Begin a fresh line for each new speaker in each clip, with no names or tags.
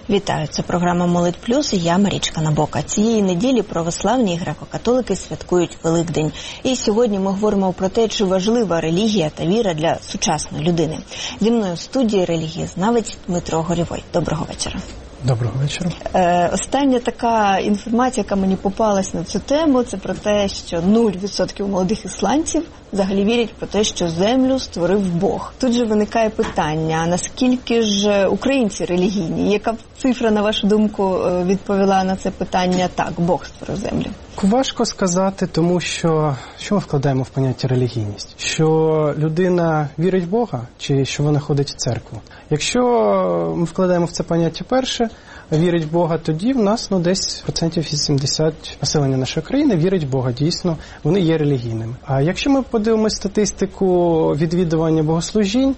Вітаю, це програма «Молодь Плюс» і я, Марічка Набока. Цієї неділі православні і греко-католики святкують Великдень. І сьогодні ми говоримо про те, чи важлива релігія та віра для сучасної людини. Зі мною в студії релігієзнавець Дмитро Горєвой. Доброго вечора.
Доброго вечора.
Остання така інформація, яка мені попалась на цю тему, це про те, що 0% молодих ісландців взагалі вірять про те, що землю створив Бог. Тут же виникає питання, наскільки ж українці релігійні? Яка б цифра, на вашу думку, відповіла на це питання так, Бог створив землю?
Важко сказати, тому що ми вкладаємо в поняття релігійність? Що людина вірить в Бога, чи що вона ходить в церкву? Якщо ми вкладаємо в це поняття перше, вірить в Бога, тоді в нас десь 80% населення нашої країни вірить в Бога, дійсно, вони є релігійними. А якщо ми подивимося статистику відвідування богослужінь,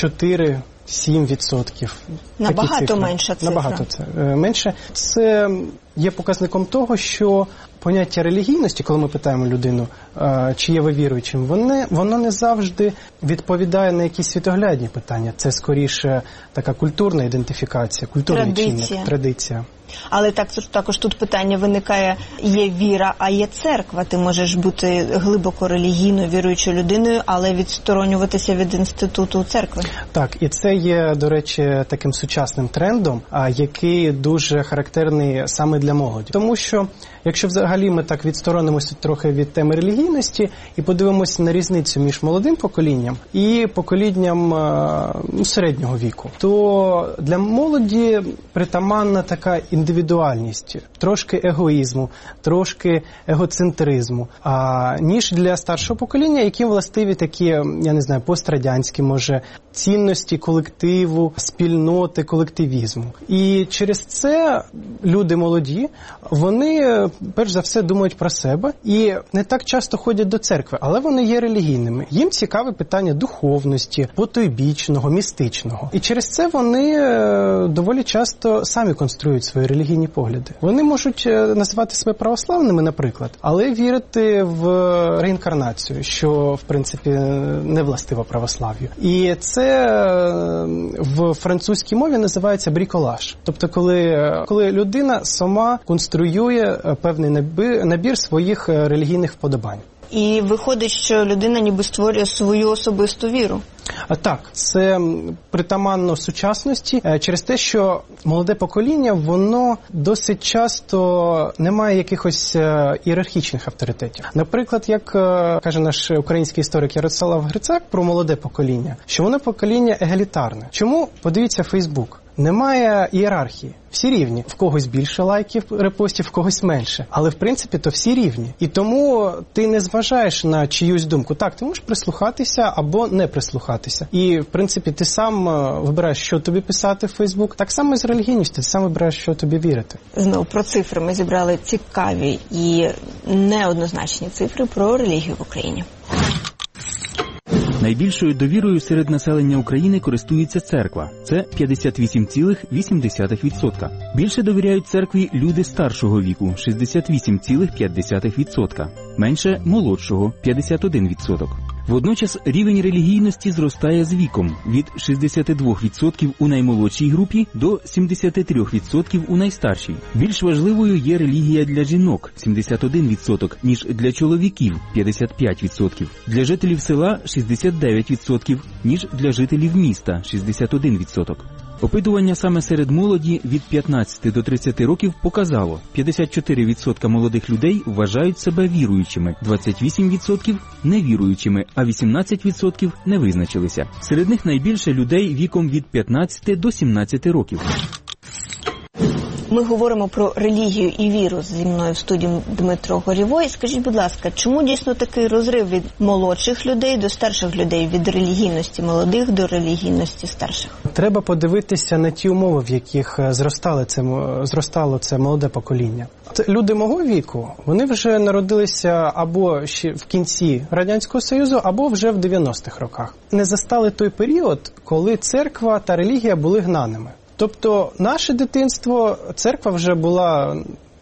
4-7%.
Набагато менша цифра.
Набагато менше. Це є показником того, що поняття релігійності, коли ми питаємо людину, чи є ви віруючим, воно не завжди відповідає на якісь світоглядні питання. Це скоріше така культурна ідентифікація, культурний чинник, традиція.
Але також тут питання виникає, є віра, а є церква. Ти можеш бути глибоко релігійною, віруючою людиною, але відсторонюватися від інституту церкви.
Так, і це є, до речі, таким сучасним трендом, який дуже характерний саме для молоді. Тому що, якщо взагалі ми так відсторонимося трохи від теми релігійності і подивимося на різницю між молодим поколінням і поколінням середнього віку, то для молоді притаманна така індивідуальність, трошки егоїзму, трошки егоцентризму, ніж для старшого покоління, яким властиві такі, я не знаю, пострадянські, може, цінності колективу, спільноти, колективізму. І через це люди молоді, вони, перш за все, думають про себе і не так часто ходять до церкви, але вони є релігійними. Їм цікаве питання духовності, потойбічного, містичного. І через це вони доволі часто самі конструюють свої релігійні погляди. Вони можуть називати себе православними, наприклад, але вірити в реінкарнацію, що, в принципі, не властиво православ'ю. І це в французькій мові називається бріколаж. Тобто, коли людина сама конструює певний набір своїх релігійних вподобань.
І виходить, що людина ніби створює свою особисту віру.
Так, це притаманно сучасності через те, що молоде покоління, воно досить часто не має якихось ієрархічних авторитетів. Наприклад, як каже наш український історик Ярослав Грицак про молоде покоління, що воно покоління егалітарне. Чому? Подивіться Фейсбук. Немає ієрархії. Всі рівні. В когось більше лайків, репостів, в когось менше. Але, в принципі, то всі рівні. І тому ти не зважаєш на чиюсь думку. Так, ти можеш прислухатися або не прислухатися. І, в принципі, ти сам вибираєш, що тобі писати в Фейсбук. Так само і з релігійністю. Ти сам вибираєш, що тобі вірити.
Знову про цифри. Ми зібрали цікаві і неоднозначні цифри про релігію в Україні.
Найбільшою довірою серед населення України користується церква. Це 58,8%. Більше довіряють церкві люди старшого віку – 68,5%. Менше – молодшого – 51%. Водночас рівень релігійності зростає з віком – від 62% у наймолодшій групі до 73% у найстаршій. Більш важливою є релігія для жінок – 71%, ніж для чоловіків – 55%. Для жителів села – 69%, ніж для жителів міста – 61%. Опитування саме серед молоді від 15 до 30 років показало, 54% молодих людей вважають себе віруючими, 28% – невіруючими, а 18% не визначилися. Серед них найбільше людей віком від 15 до 17 років.
Ми говоримо про релігію і віру. Зі мною в студії Дмитро Горєвой. Скажіть, будь ласка, чому дійсно такий розрив від молодших людей до старших людей, від релігійності молодих до релігійності старших?
Треба подивитися на ті умови, в яких зростало це молоде покоління. Люди мого віку, вони вже народилися або ще в кінці Радянського Союзу, або вже в 90-х роках. Не застали той період, коли церква та релігія були гнаними. Тобто наше дитинство, церква вже була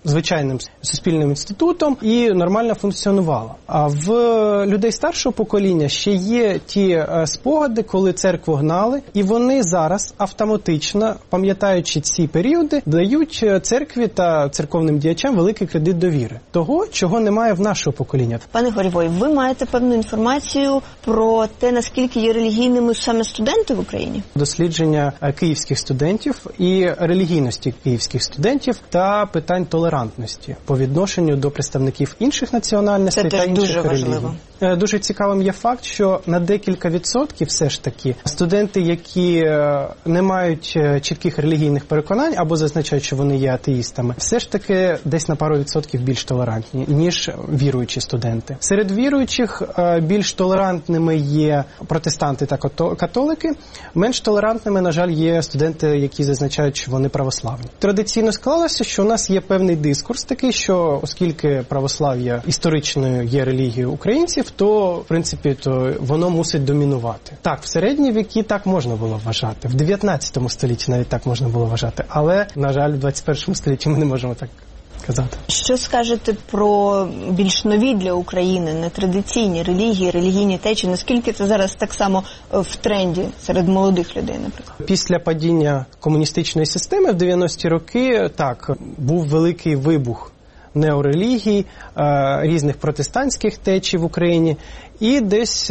звичайним суспільним інститутом і нормально функціонувала. А в людей старшого покоління ще є ті спогади, коли церкву гнали, і вони зараз автоматично, пам'ятаючи ці періоди, дають церкві та церковним діячам великий кредит довіри. Того, чого немає в нашого покоління.
Пане Горєвой, ви маєте певну інформацію про те, наскільки є релігійними саме студенти в Україні?
Дослідження київських студентів і релігійності київських студентів та питань толерантності по відношенню до представників інших національностей та інших релігій. Дуже цікавим є факт, що на декілька відсотків все ж таки студенти, які не мають чітких релігійних переконань або зазначають, що вони є атеїстами, все ж таки десь на пару відсотків більш толерантні, ніж віруючі студенти. Серед віруючих більш толерантними є протестанти та католики, менш толерантними, на жаль, є студенти, які зазначають, що вони православні. Традиційно склалося, що у нас є певний дискурс такий, що оскільки православ'я історичною є релігією українців, то, в принципі, то воно мусить домінувати. Так, в середні віки так можна було вважати, в 19 столітті навіть так можна було вважати, але, на жаль, в 21 столітті ми не можемо так казати.
Що скажете про більш нові для України нетрадиційні релігії, релігійні течії? Наскільки це зараз так само в тренді серед молодих людей, наприклад?
Pісля падіння комуністичної системи в 90-ті роки, так, був великий вибух неорелігій, різних протестантських течій в Україні, і десь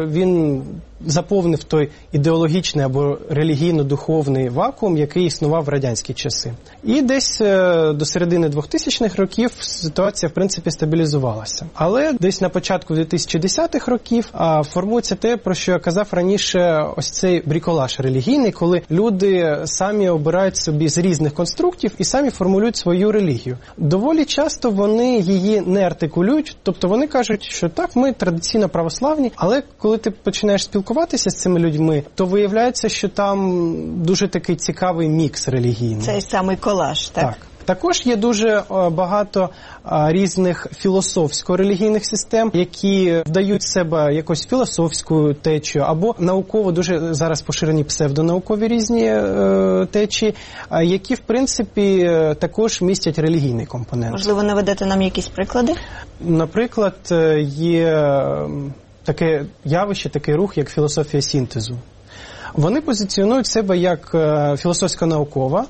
він заповнив той ідеологічний або релігійно-духовний вакуум, який існував в радянські часи. І десь до середини 2000-х років ситуація, в принципі, стабілізувалася. Але десь на початку 2010-х років формується те, про що я казав раніше, ось цей бріколаж релігійний, коли люди самі обирають собі з різних конструктів і самі формулюють свою релігію. Доволі часто вони її не артикулюють, тобто вони кажуть, що так, ми традиційно православні, але коли ти починаєш спілкуватися з цими людьми, то виявляється, що там дуже такий цікавий мікс релігійний.
Цей самий колаж, так? Так.
Також є дуже багато різних філософсько-релігійних систем, які вдають в себе якусь філософську течію, або науково, дуже зараз поширені псевдонаукові різні течії, які, в принципі, також містять релігійний компонент.
Можливо, наведете нам якісь приклади?
Наприклад, є таке явище, такий рух, як філософія синтезу. Вони позиціонують себе як філософсько-наукова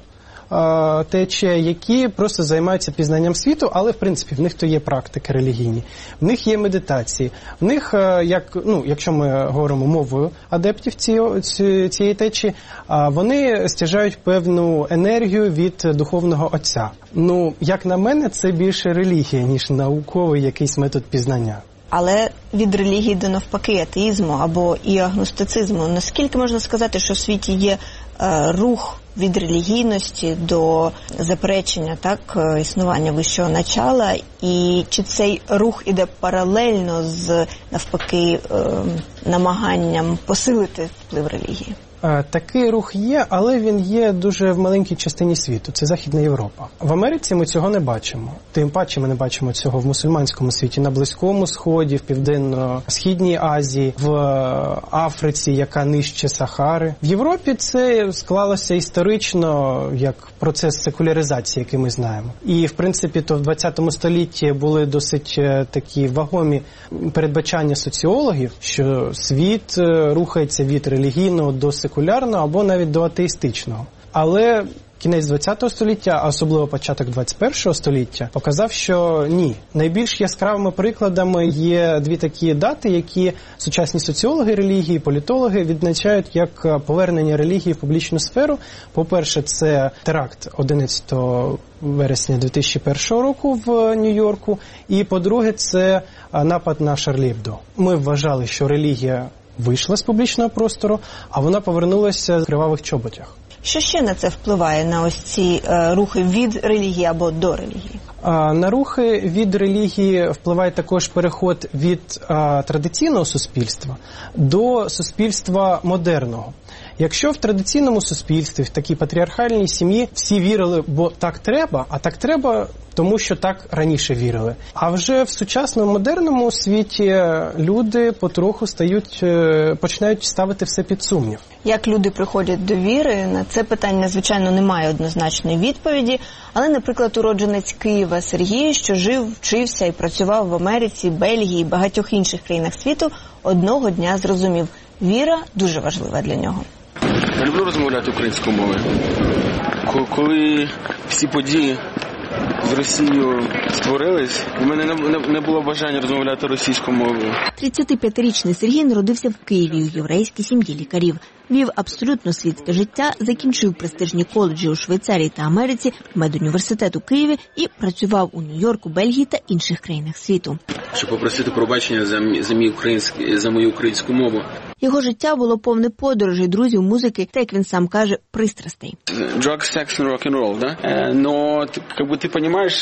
течія, які просто займаються пізнанням світу, але, в принципі, в них то є практики релігійні. В них є медитації. В них, якщо ми говоримо мовою адептів цієї течії, вони стяжають певну енергію від духовного отця. Як на мене, це більше релігія, ніж науковий якийсь метод пізнання.
Але від релігії до навпаки атеїзму або і агностицизму. Наскільки можна сказати, що в світі є рух від релігійності до заперечення існування вищого начала, і чи цей рух іде паралельно з, навпаки, намаганням посилити вплив релігії?
Такий рух є, але він є дуже в маленькій частині світу. Це Західна Європа. В Америці ми цього не бачимо. Тим паче ми не бачимо цього в мусульманському світі, на Близькому Сході, в Південно-Східній Азії, в Африці, яка нижче Сахари. В Європі це склалося історично як процес секуляризації, який ми знаємо. І, в принципі, то в 20 столітті були досить такі вагомі передбачання соціологів, що світ рухається від релігійного до секулярного або навіть до атеїстичного. Але кінець 20 століття, а особливо початок 21 століття, показав, що ні. Найбільш яскравими прикладами є дві такі дати, які сучасні соціологи релігії, політологи відзначають як повернення релігії в публічну сферу. По-перше, це теракт 11 вересня 2001 року в Нью-Йорку. І, по-друге, це напад на Шарлі Ебдо. Ми вважали, що релігія вийшла з публічного простору, а вона повернулася в кривавих чоботях.
Що ще на це впливає, на ось ці рухи від релігії або до релігії?
На рухи від релігії впливає також переход від традиційного суспільства до суспільства модерного. Якщо в традиційному суспільстві, в такій патріархальній сім'ї всі вірили, бо так треба, а так треба, тому що так раніше вірили. А вже в сучасному модерному світі люди потроху починають ставити все під сумнів.
Як люди приходять до віри, на це питання, звичайно, немає однозначної відповіді. Але, наприклад, уродженець Києва Сергій, що жив, вчився і працював в Америці, Бельгії і багатьох інших країнах світу, одного дня зрозумів – віра дуже важлива для нього.
Я люблю розмовляти українською мовою. Коли всі події з Росією створились, у мене не було бажання розмовляти російською мовою.
35-річний Сергій народився в Києві у єврейській сім'ї лікарів. Вів абсолютно світське життя, закінчив престижні коледжі у Швейцарії та Америці, медуніверситет у Києві і працював у Нью-Йорку, Бельгії та інших країнах світу.
Щоб попросити пробачення за мою українську мову.
Його життя було повне подорожей, друзів, музики та, як він сам каже, пристрастей.
Drug, секс и рок-н-ролл, да? Но ты понимаешь,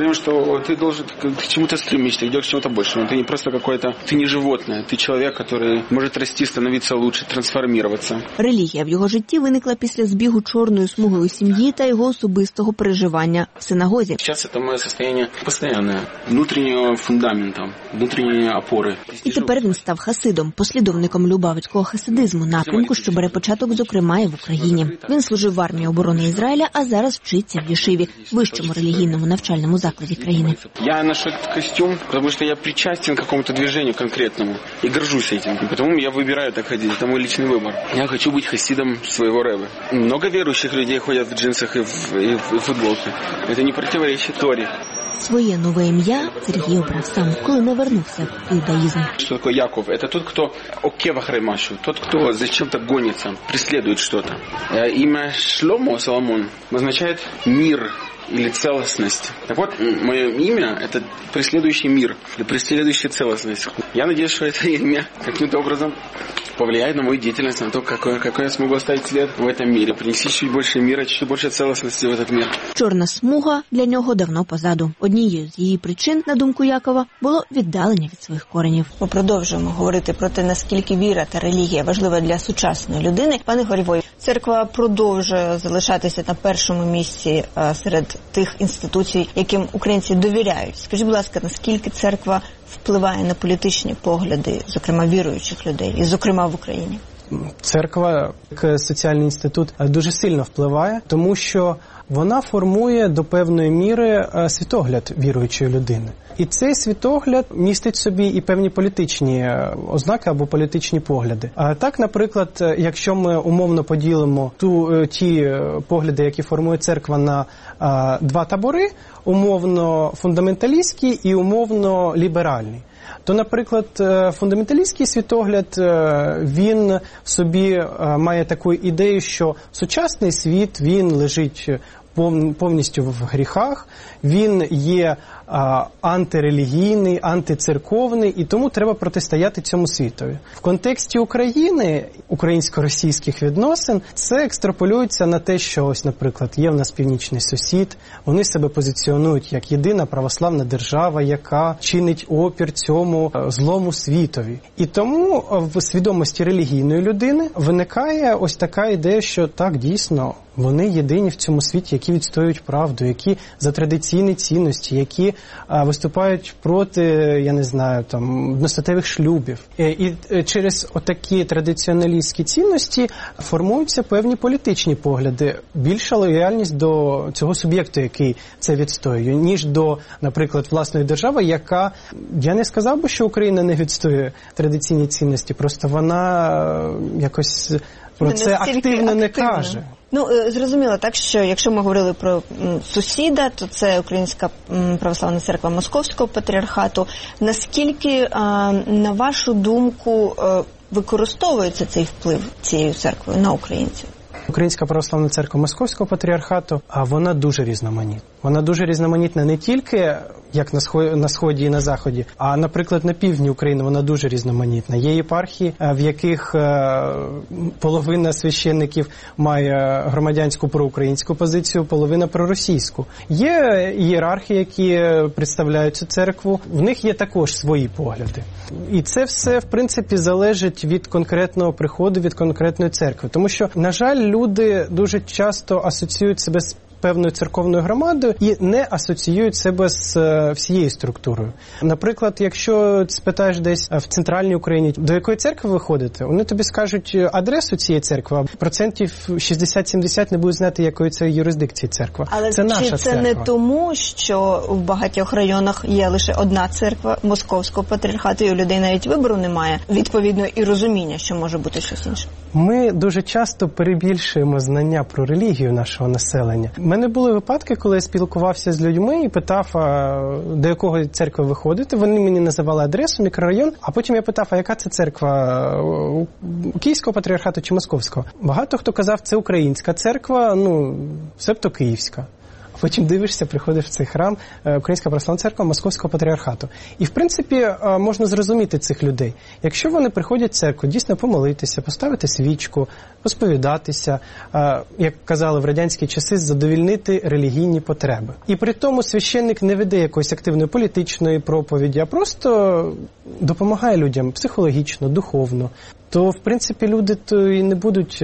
что ты должен к чему-то стремиться, идешь к чему-то большему. Ты не просто какой-то, ты не животное, ты человек, который может расти, становиться лучше, трансформироваться.
Релігія в його житті виникла після збігу чорної смуги у сім'ї та його особистого переживання в синагозі.
Сейчас это мое состояние постоянное, внутреннего фундамента, внутренней опоры.
І тепер він став хасидом, послідовником любавицького хасидизму, напрямку, що бере початок, зокрема, і в Україні. Він служив в армії оборони Ізраїля, а зараз вчиться в Єшиві, вищому релігійному навчальному закладі країни.
Я ношу этот костюм, потому что я причастен к какому-то движению конкретному и горжусь этим. И потому я выбираю так ходить, это мой личный выбор. Я хочу быть хасидом своего рэба. Много верующих людей ходят в джинсах и в футболке. Это не противоречит Торе.
Своє нове ім'я Сергій обрав сам, коли не вернувся в іудаїзм.
Что такое Яков? Это тот, кто окева хремашу, тот, кто зачем-то гонится, преследует что-то. Имя Шломо, Соломон, означает мир или целостность. Так вот, мое имя – это преследующий мир, или преследующая целостность. Я надеюсь, что это имя каким-то образом повлияет на мою деятельность, на то, какой я смогу оставить след в этом мире, принести чуть больше мира, чуть больше целостности в этот мир.
Чорна смуга для нього давно позаду. Однією з її причин, на думку Якова, було віддалення від своїх коренів.
Ми продовжуємо говорити про те, наскільки віра та релігія важлива для сучасної людини. Пане Горєвой, церква продовжує залишатися на першому місці серед тих інституцій, яким українці довіряють. Скажіть, будь ласка, наскільки церква впливає на політичні погляди, зокрема віруючих людей, і зокрема в Україні?
Церква, як соціальний інститут, дуже сильно впливає, тому що вона формує до певної міри світогляд віруючої людини. І цей світогляд містить в собі і певні політичні ознаки або політичні погляди. А так, наприклад, якщо ми умовно поділимо ті погляди, які формує церква, на два табори, умовно фундаменталістський і умовно ліберальний, то, наприклад, фундаменталістський світогляд, він в собі має таку ідею, що сучасний світ, він лежить повністю в гріхах, він є антирелігійний, антицерковний, і тому треба протистояти цьому світові. В контексті України, українсько-російських відносин, це екстраполюється на те, що ось, наприклад, є в нас північний сусід, вони себе позиціонують як єдина православна держава, яка чинить опір цьому злому світові. І тому в свідомості релігійної людини виникає ось така ідея, що так, дійсно, вони єдині в цьому світі, які відстоюють правду, які за традиційні цінності, які виступають проти, я не знаю, там, одностатевих шлюбів. І через отакі традиціоналістські цінності формуються певні політичні погляди, більша лояльність до цього суб'єкту, який це відстоює, ніж до, наприклад, власної держави, яка, я не сказав би, що Україна не відстоює традиційні цінності, просто вона якось про це активно не каже.
Ну, зрозуміло так, що якщо ми говорили про сусіда, то це Українська православна церква Московського патріархату. Наскільки, на вашу думку, використовується цей вплив цією церквою на українців?
Українська православна церква Московського патріархату, а вона дуже різноманітна. Вона дуже різноманітна не тільки як на Сході і на Заході. А, наприклад, на півдні України вона дуже різноманітна. Є єпархії, в яких половина священників має громадянську проукраїнську позицію, половина проросійську. Є ієрархи, які представляють цю церкву, в них є також свої погляди. І це все, в принципі, залежить від конкретного приходу, від конкретної церкви. Тому що, на жаль, люди дуже часто асоціюють себе з певною церковною громадою і не асоціюють себе з всією структурою. Наприклад, якщо спитаєш десь в центральній Україні, до якої церкви ви ходите, вони тобі скажуть адресу цієї церкви, а процентів 60-70 не будуть знати, якої це юрисдикції церква.
Але
це наша
чи це
церква.
не тому, що в багатьох районах є лише одна церква Московського патріархату, і у людей навіть вибору немає, відповідно, і розуміння, що може бути щось інше?
Ми дуже часто перебільшуємо знання про релігію нашого населення. У мене були випадки, коли я спілкувався з людьми і питав, до якого церкви ви ходите. Вони мені називали адресу, мікрорайон, а потім я питав, а яка це церква, Київського патріархату чи Московського? Багато хто казав, це українська церква, себто київська. Потім дивишся, приходиш в цей храм, Українська православна церква Московського патріархату. І, в принципі, можна зрозуміти цих людей. Якщо вони приходять в церкву, дійсно помолитися, поставити свічку, посповідатися, як казали в радянські часи, задовільнити релігійні потреби. І при тому священник не веде якоїсь активної політичної проповіді, а просто допомагає людям психологічно, духовно. То, в принципі, люди то і не будуть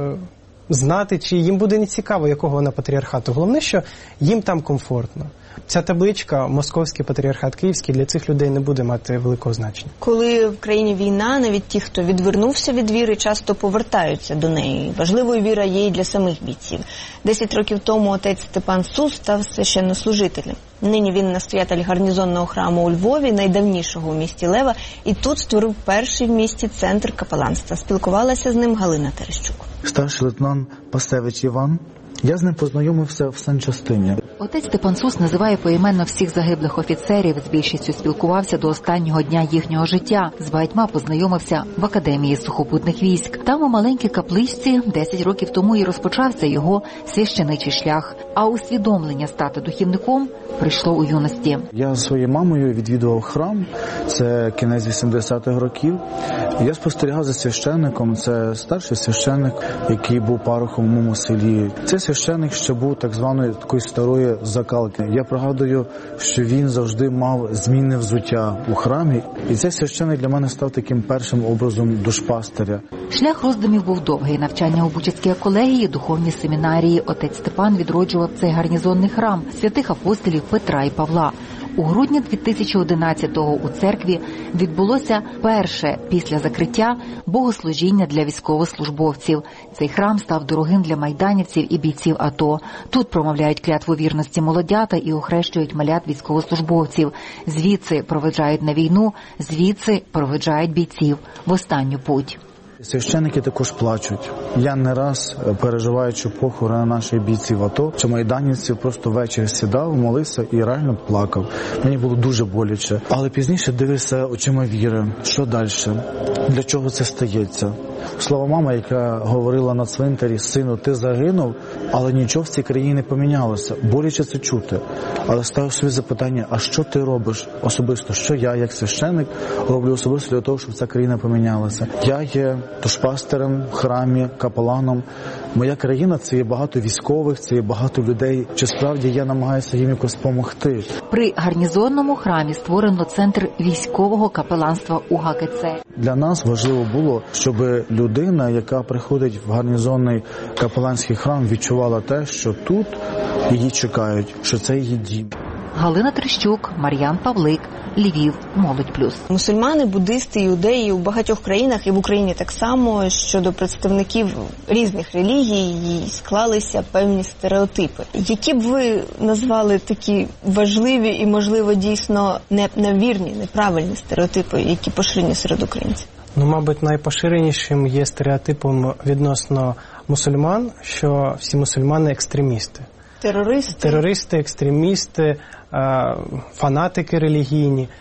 знати, чи їм буде не цікаво, якого вона патріархату. Головне, що їм там комфортно. Ця табличка «Московський патріархат Київський» для цих людей не буде мати великого значення.
Коли в країні війна, навіть ті, хто відвернувся від віри, часто повертаються до неї. Важливою віра є і для самих бійців. 10 років тому отець Степан Сус став священнослужителем. Нині він настоятель гарнізонного храму у Львові, найдавнішого у місті Лева, і тут створив перший в місті центр капеланства. Спілкувалася з ним Галина Терещук.
Старший лейтенант Пастевич Іван. Я з ним познайомився в санчастині.
Отець Степан Сус називає поіменно всіх загиблих офіцерів, з більшістю спілкувався до останнього дня їхнього життя. З багатьма познайомився в Академії сухопутних військ. Там у маленькій капличці 10 років тому і розпочався його священичий шлях. А усвідомлення стати духівником прийшло у юності.
Я зі своєю мамою відвідував храм, це кінець 80-х років. Я спостерігав за священником, це старший священник, який був парохом у моєму селі. Це священник ще був так званої такої старої закалки. Я пригадую, що він завжди мав змінне взуття у храмі. І цей священник для мене став таким першим образом душпастиря.
Шлях роздумів був довгий. Навчання у Бучацькій колегії, духовній семінарії. Отець Степан відроджував цей гарнізонний храм святих апостолів Петра і Павла. У грудні 2011-го у церкві відбулося перше після закриття богослужіння для військовослужбовців. Цей храм став дорогим для майданівців і бійців АТО. Тут промовляють клятву вірності молодята і охрещують малят військовослужбовців. Звідси проведжають на війну, звідси проведжають бійців в останню путь.
Священники також плачуть. Я не раз, переживаючи похорони наших бійців АТО чи майданівців, просто ввечері сідав, молився і реально плакав. Мені було дуже боляче. Але пізніше дивився очима віри. Що далі? Для чого це стається? Слова мама, яка говорила на цвинтарі: «Сину, ти загинув, але нічого в цій країні не помінялося». Боляче це чути. Але ставив собі запитання, а що ти робиш особисто? Що я, як священник, роблю особисто для того, щоб ця країна помінялася? Я є душпастерем в храмі, капеланом. Моя країна – це є багато військових, це є багато людей. Чи справді я намагаюся їм якось допомогти?
При гарнізонному храмі створено центр військового капеланства УГКЦ.
Для нас важливо було, щоб людина, яка приходить в гарнізонний капеланський храм, відчувала те, що тут її чекають, що це її дім.
Галина Терещук, Мар'ян Павлик, Львів, Молодь Плюс.
Мусульмани, буддисти, іудеї у багатьох країнах, і в Україні так само, щодо представників різних релігій склалися певні стереотипи. Які б ви назвали такі важливі і, можливо, дійсно невірні, неправильні стереотипи, які поширені серед українців?
Мабуть, найпоширенішим є стереотипом відносно мусульман, що всі мусульмани – екстремісти.
Терористи,
екстремісти, фанатики релігійні.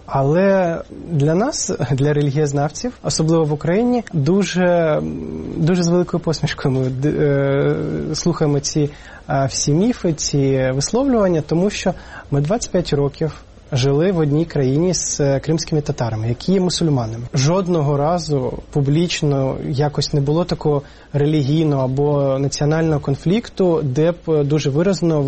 Але для нас, для релігієзнавців, особливо в Україні, дуже з великою посмішкою ми слухаємо ці всі міфи, ці висловлювання, тому що ми 25 років жили в одній країні з кримськими татарами, які є мусульманами. Жодного разу публічно якось не було такого релігійного або національного конфлікту, де б дуже виразно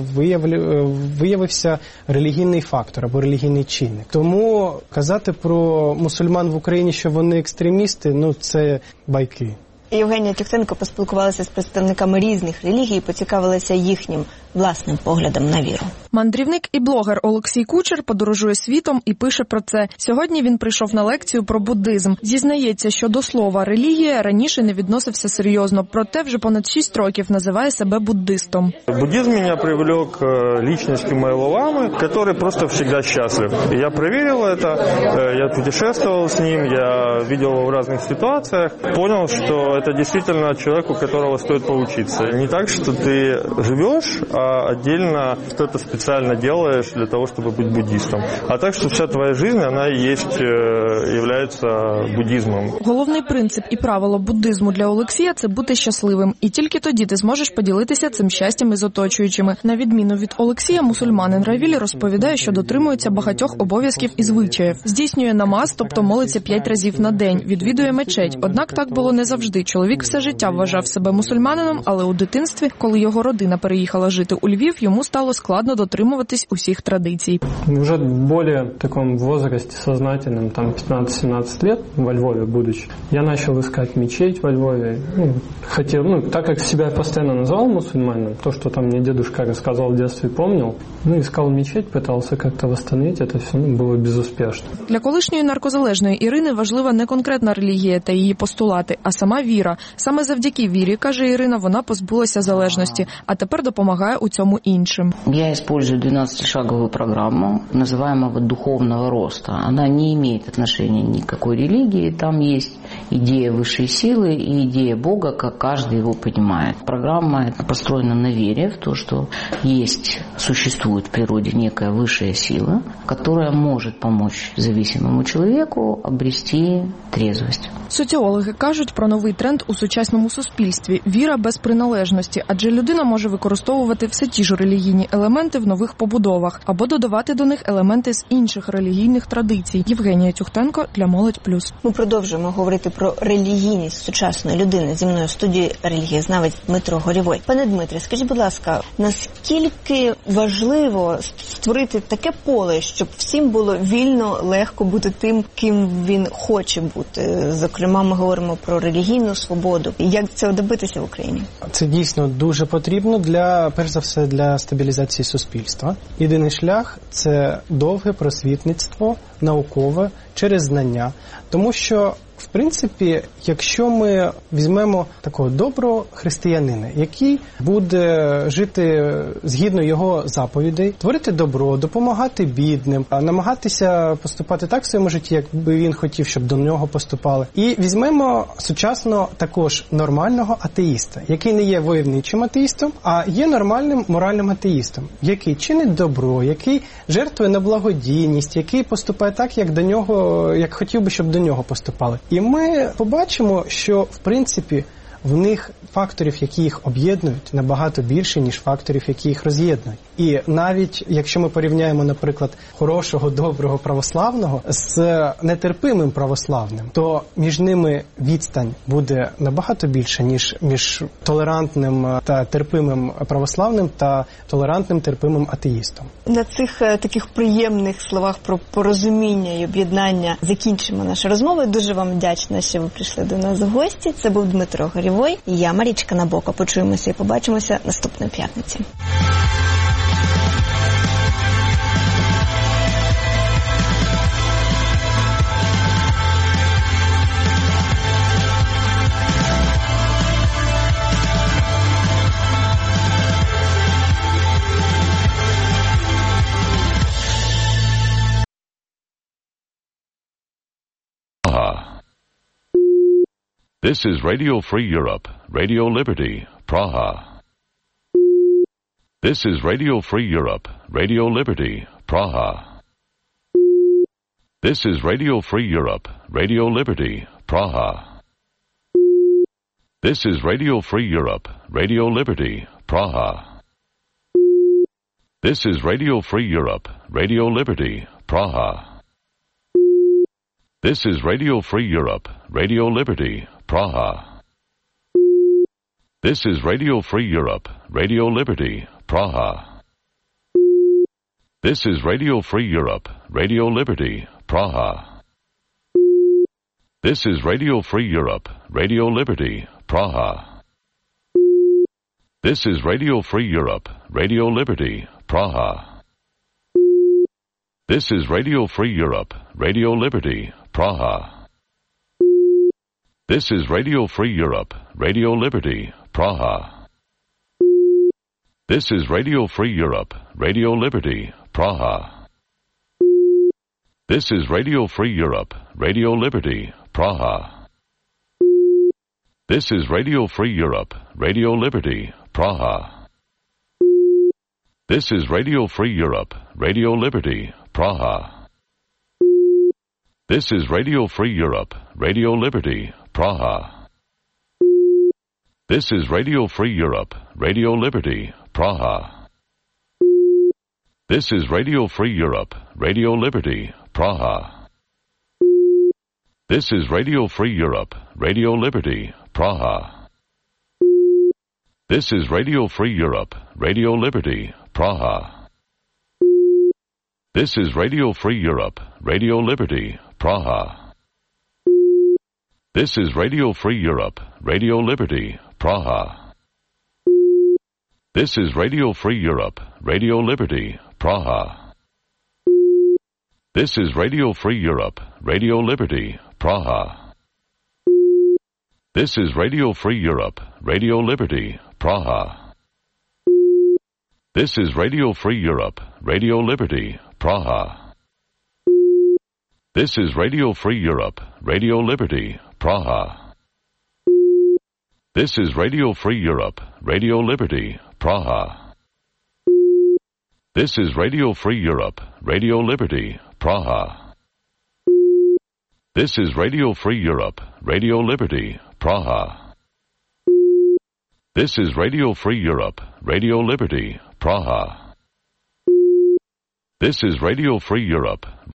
виявився релігійний фактор або релігійний чинник. Тому казати про мусульман в Україні, що вони екстремісти, це байки.
Євгенія Тюхтенко поспілкувалася з представниками різних релігій і поцікавилася їхнім власним поглядом на віру.
Мандрівник і блогер Олексій Кучер подорожує світом і пише про це. Сьогодні він прийшов на лекцію про буддизм. Зізнається, що до слова «релігія» раніше не відносився серйозно, проте вже понад 6 років називає себе буддистом.
Буддизм меня привлек к личности моего ламы, который просто всегда счастлив. Я проверил это, я путешествовал с ним, я видел его в разных ситуациях, понял, что это действительно человек, у которого стоит поучиться. Не так, что ты живешь, а отдельно что-то специально делаешь для того, чтобы быть буддистом. А так, что вся твоя жизнь, она является буддизмом.
Головний принцип і правило буддизму для Олексія – це бути щасливим. І тільки тоді ти зможеш поділитися цим щастям із оточуючими. На відміну від Олексія, мусульманин Равіль розповідає, що дотримується багатьох обов'язків і звичаїв. Здійснює намаз, тобто молиться 5 разів на день, відвідує мечеть. Однак так було не завжди. Чоловік все життя вважав себе мусульманином, але у дитинстві, коли його родина переїхала жити у Львів, йому стало складно дотримуватись усіх традицій.
Уже в более таком возрасте сознательном, 15-17 лет, во Львове будучи, я начал искать мечеть во Львове. Хотел, так как себя постоянно называл мусульманином, то, что там мне дедушка рассказывал в детстве, помнил, искал мечеть, пытался как-то восстановить это все, было безуспешно.
Для колишньої наркозалежної Ірини важлива не конкретна релігія та її постулати, а сама віра. Саме завдяки вірі, каже Ірина, вона позбулася залежності, а тепер допомагає у цьому іншим.
Я использую 12-шаговую программу, называемого духовного роста. Она не имеет отношения ни к какой религии, там есть идея высшей силы и идея Бога, как каждый его понимает. Программа построена на вере в то, что существует в природе некая высшая сила, которая может помочь зависимому человеку обрести трезвость.
Соціологи кажуть про новий тренд у сучасному суспільстві – віра без приналежності, адже людина може використовувати все ті ж релігійні елементи в нових побудовах або додавати до них елементи з інших релігійних традицій. Євгенія Тюхтенко для Молодь Плюс.
Ми продовжуємо говорити про релігійність сучасної людини. Зі мною в студії релігієзнавець Дмитро Горєвой. Пане Дмитре, скажіть, будь ласка, наскільки важливо створити таке поле, щоб всім було вільно, легко бути тим, ким він хоче бути? Зокрема, ми говоримо про релігійну свободу. Як цього добитися в Україні?
Це дійсно дуже потрібно перш за все, для стабілізації суспільства. Єдиний шлях – це довге просвітництво, наукове, через знання. Тому що, в принципі, якщо ми візьмемо такого доброго християнина, який буде жити згідно його заповідей, творити добро, допомагати бідним, намагатися поступати так в своєму житті, як би він хотів, щоб до нього поступали. І візьмемо сучасно також нормального атеїста, який не є войовничим атеїстом, а є нормальним моральним атеїстом, який чинить добро, який жертвує на благодійність, який поступає так, як хотів би, щоб до нього поступали. І ми побачимо, що, в принципі, в них факторів, які їх об'єднують, набагато більше, ніж факторів, які їх роз'єднують. І навіть, якщо ми порівняємо, наприклад, хорошого, доброго православного з нетерпимим православним, то між ними відстань буде набагато більше, ніж між толерантним та терпимим православним та толерантним, терпимим атеїстом.
На цих таких приємних словах про порозуміння і об'єднання закінчимо нашу розмову. Дуже вам вдячна, що ви прийшли до нас в гості. Це був Дмитро Горєвой і я, Марічка Набока. Почуємося і побачимося наступної п'ятниці.
This is Radio Free Europe, Radio Liberty, Praha. This is Radio Free Europe, Radio Liberty, Praha. This is Radio Free Europe, Radio Liberty, Praha. This is Radio Free Europe, Radio Liberty, Praha. This is Radio Free Europe, Radio Liberty, Praha. This is Radio Free Europe, Radio Liberty, Praha. This is Radio Free Europe, Radio Liberty, Praha. This is Radio Free Europe, Radio Liberty, Praha. This is Radio Free Europe, Radio Liberty, Praha. This is Radio Free Europe, Radio Liberty, Praha. This is Radio Free Europe, Radio Liberty, Praha. This is Radio Free Europe, Radio Liberty, Praha. This is Radio Free Europe, Radio Liberty, Praha. This is Radio Free Europe, Radio Liberty, Praha. This is Radio Free Europe, Radio Liberty, Praha. This is Radio Free Europe, Radio Liberty, Praha. This is Radio Free Europe, Radio Liberty, Praha. This is Radio Free Europe, Radio Liberty, Praha. This is Radio Free Europe, Radio Liberty, Praha. This is Radio Free Europe, Radio Liberty, Praha. This is Radio Free Europe, Radio Liberty, Praha. This is Radio Free Europe, Radio Liberty, Praha. This is Radio Free Europe, Radio Liberty, Praha. This is Radio Free Europe, Radio Liberty, Praha. This is Radio Free Europe, Radio Liberty, Praha. This is Radio Free Europe, Radio Liberty, Praha. This is Radio Free Europe, Radio Liberty, Praha. This is Radio Free Europe, Radio Liberty, Praha. This is Radio Free Europe, Radio Liberty, Praha. This is Radio Free Europe, Radio Liberty, Praha. This is Radio Free Europe, Radio Liberty, Praha. This is Radio Free Europe, Radio Liberty, Praha. This is Radio Free Europe,